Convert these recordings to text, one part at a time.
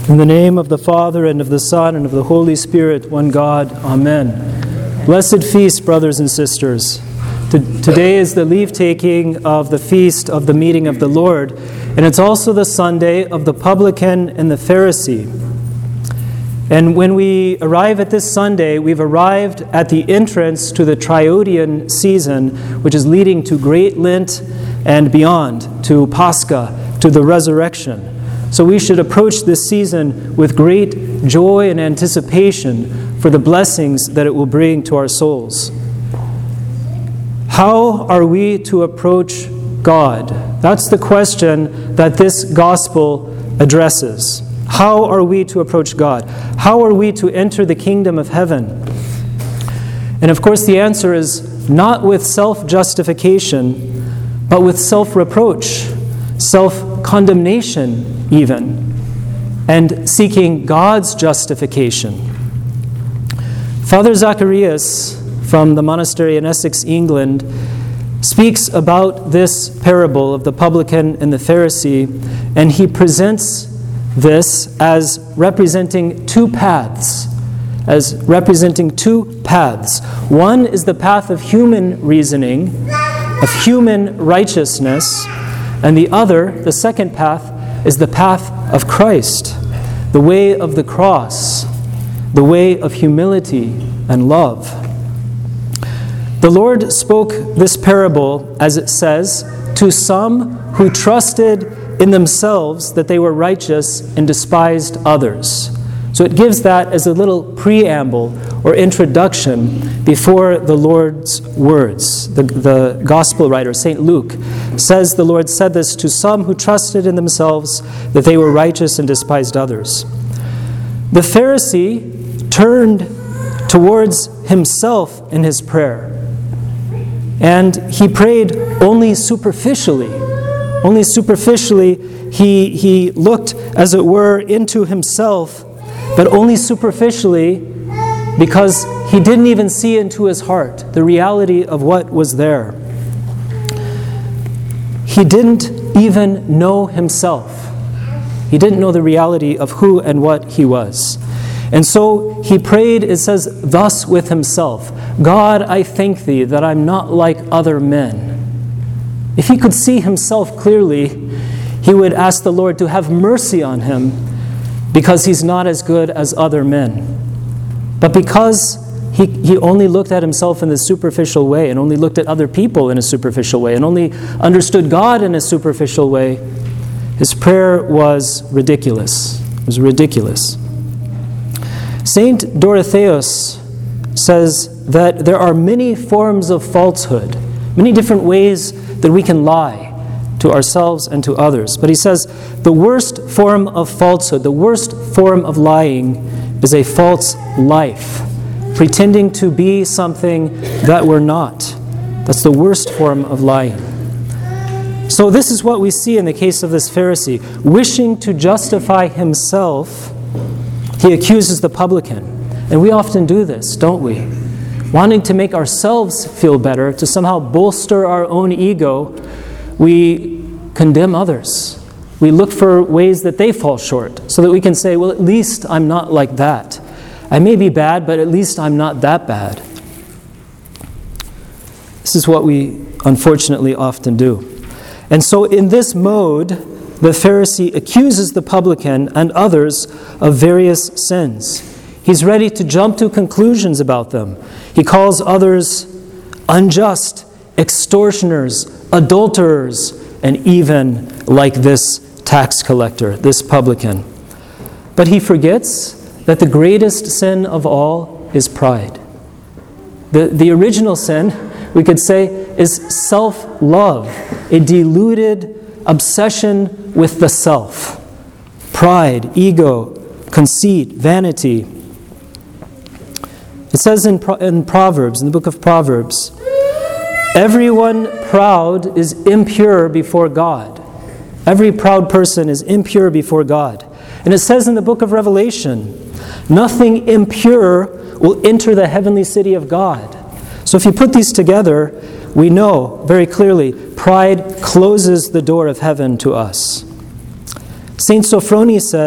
In the name of the Father, and of the Son, and of the Holy Spirit, one God. Amen. Blessed feast, brothers and sisters. Today is the leave-taking of the feast of the meeting of the Lord, and it's also the Sunday of the publican and the Pharisee. And when we arrive at this Sunday, we've arrived at the entrance to the Triodian season, which is leading to Great Lent and beyond, to Pascha, to the resurrection. So we should approach this season with great joy and anticipation for the blessings that it will bring to our souls. How are we to approach God? That's the question that this gospel addresses. How are we to approach God? How are we to enter the kingdom of heaven? And of course the answer is not with self-justification, but with self-reproach, self-condemnation even, and seeking God's justification. Father Zacharias from the monastery in Essex, England, speaks about this parable of the publican and the Pharisee, and he presents this as representing two paths. One is the path of human reasoning, of human righteousness, and the other, the second path, is the path of Christ, the way of the cross, the way of humility and love. The Lord spoke this parable, as it says, to some who trusted in themselves that they were righteous and despised others. So it gives that as a little preamble or introduction before the Lord's words. The gospel writer, St. Luke, says the Lord said this to some who trusted in themselves that they were righteous and despised others. The Pharisee turned towards himself in his prayer, and he prayed only superficially. Only superficially, he looked, as it were, into himself, but only superficially, because he didn't even see into his heart the reality of what was there. He didn't even know himself. He didn't know the reality of who and what he was. And so he prayed, it says, thus with himself, God, I thank thee that I'm not like other men. If he could see himself clearly, he would ask the Lord to have mercy on him, because he's not as good as other men. But because he only looked at himself in the superficial way, and only looked at other people in a superficial way, and only understood God in a superficial way, his prayer was ridiculous. It was ridiculous. Saint Dorotheus says that there are many forms of falsehood, many different ways that we can lie to ourselves and to others. But he says the worst form of falsehood, the worst form of lying is a false life, pretending to be something that we're not. That's the worst form of lying. So this is what we see in the case of this Pharisee. Wishing to justify himself, he accuses the publican. And we often do this, don't we? Wanting to make ourselves feel better, to somehow bolster our own ego, we condemn others. We look for ways that they fall short, so that we can say, well, at least I'm not like that. I may be bad, but at least I'm not that bad. This is what we unfortunately often do. And so in this mode, the Pharisee accuses the publican and others of various sins. He's ready to jump to conclusions about them. He calls others unjust, extortioners, adulterers, and even like this tax collector, this publican. But he forgets that the greatest sin of all is pride. The original sin, we could say, is self-love, a deluded obsession with the self. Pride, ego, conceit, vanity. It says in Proverbs, in the book of Proverbs, everyone proud is impure before God. Every proud person is impure before God. And it says in the book of Revelation, nothing impure will enter the heavenly city of God. So if you put these together, we know very clearly pride closes the door of heaven to us. St. Sophrony says,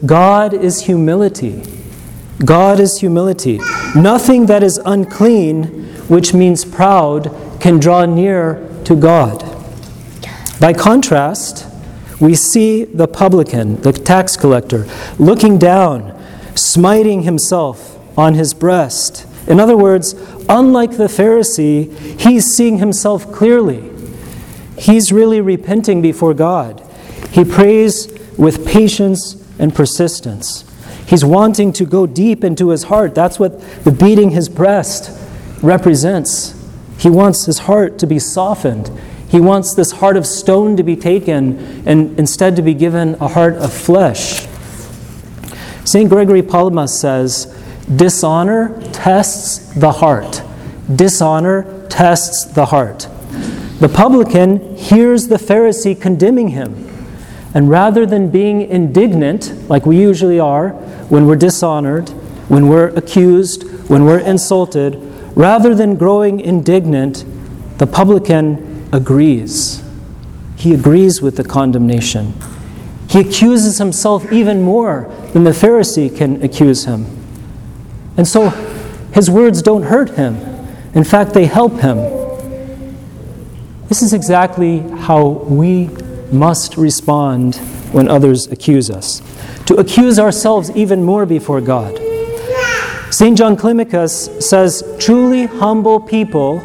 God is humility. God is humility. Nothing that is unclean, which means proud, can draw near to God. By contrast, we see the publican, the tax collector, looking down, smiting himself on his breast. In other words, unlike the Pharisee, he's seeing himself clearly. He's really repenting before God. He prays with patience and persistence. He's wanting to go deep into his heart. That's what the beating his breast represents. He wants his heart to be softened. He wants this heart of stone to be taken and instead to be given a heart of flesh. St. Gregory Palamas says, dishonor tests the heart. Dishonor tests the heart. The publican hears the Pharisee condemning him, and rather than being indignant, like we usually are when we're dishonored, when we're accused, when we're insulted, rather than growing indignant, the publican agrees. He agrees with the condemnation. He accuses himself even more than the Pharisee can accuse him. And so his words don't hurt him. In fact, they help him. This is exactly how we must respond when others accuse us. To accuse ourselves even more before God. St. John Climacus says, truly humble people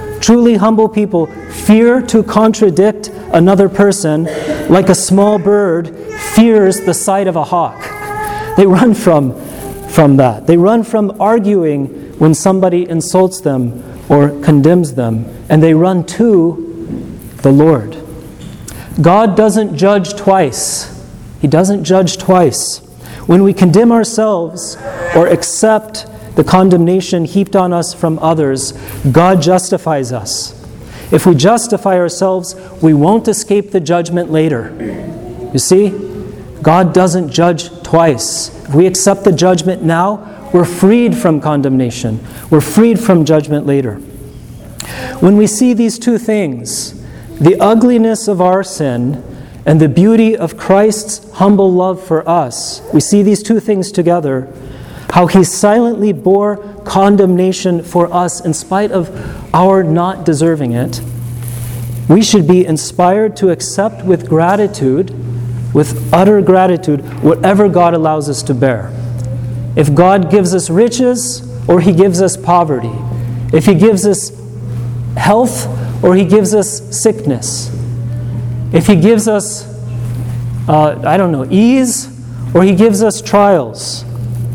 fear to contradict another person like a small bird fears the sight of a hawk. They run from that. They run from arguing when somebody insults them or condemns them, and they run to the Lord. God doesn't judge twice. He doesn't judge twice. When we condemn ourselves or accept the condemnation heaped on us from others, God justifies us. If we justify ourselves, we won't escape the judgment later. You see, God doesn't judge twice. If we accept the judgment now, we're freed from condemnation. We're freed from judgment later. When we see these two things, the ugliness of our sin and the beauty of Christ's humble love for us, we see these two things together, how he silently bore condemnation for us in spite of our not deserving it. We should be inspired to accept with gratitude, with utter gratitude, whatever God allows us to bear. If God gives us riches or he gives us poverty, if he gives us health or he gives us sickness, if he gives us, ease or he gives us trials,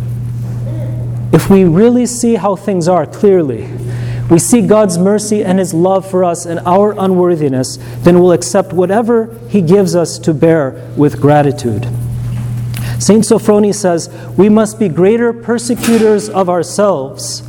if we really see how things are clearly, we see God's mercy and his love for us and our unworthiness, then we'll accept whatever he gives us to bear with gratitude. St. Sophrony says, we must be greater persecutors of ourselves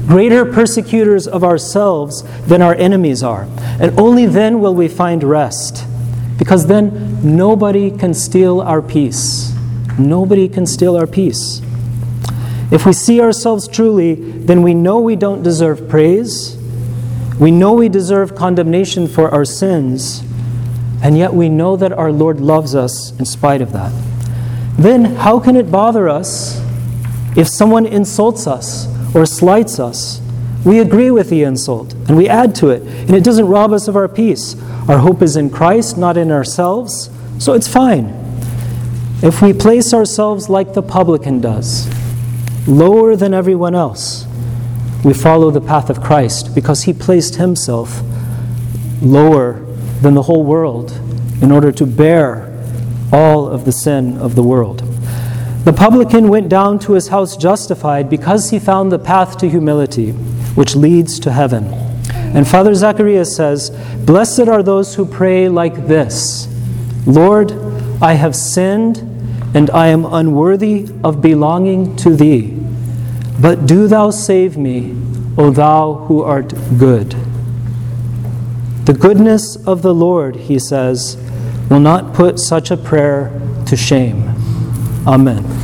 than our enemies are. And only then will we find rest. Because then nobody can steal our peace. Nobody can steal our peace. If we see ourselves truly, then we know we don't deserve praise. We know we deserve condemnation for our sins. And yet we know that our Lord loves us in spite of that. Then how can it bother us if someone insults us or slights us? We agree with the insult and we add to it, and it doesn't rob us of our peace. Our hope is in Christ, not in ourselves, so it's fine. If we place ourselves like the publican does, lower than everyone else, we follow the path of Christ because he placed himself lower than the whole world in order to bear all of the sin of the world. The publican went down to his house justified because he found the path to humility, which leads to heaven. And Father Zacharias says, blessed are those who pray like this: Lord, I have sinned, and I am unworthy of belonging to thee. But do thou save me, O thou who art good. The goodness of the Lord, he says, will not put such a prayer to shame. Amen.